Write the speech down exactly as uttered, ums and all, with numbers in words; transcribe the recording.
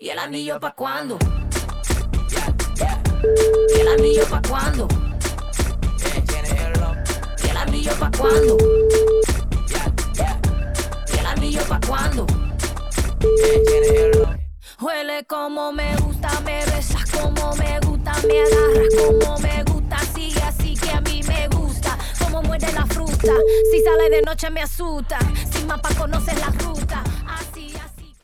¿Y el anillo pa' cuándo? ¿Y el anillo pa' cuándo? ¿Y el anillo pa' cuándo? ¿Y el anillo pa' cuándo? Huele como me gusta, me besas como me gusta, me agarras como me gusta, sigue así que a mí me gusta, como muerde la fruta, si sale de noche me asusta, sin mapa conoces la ruta.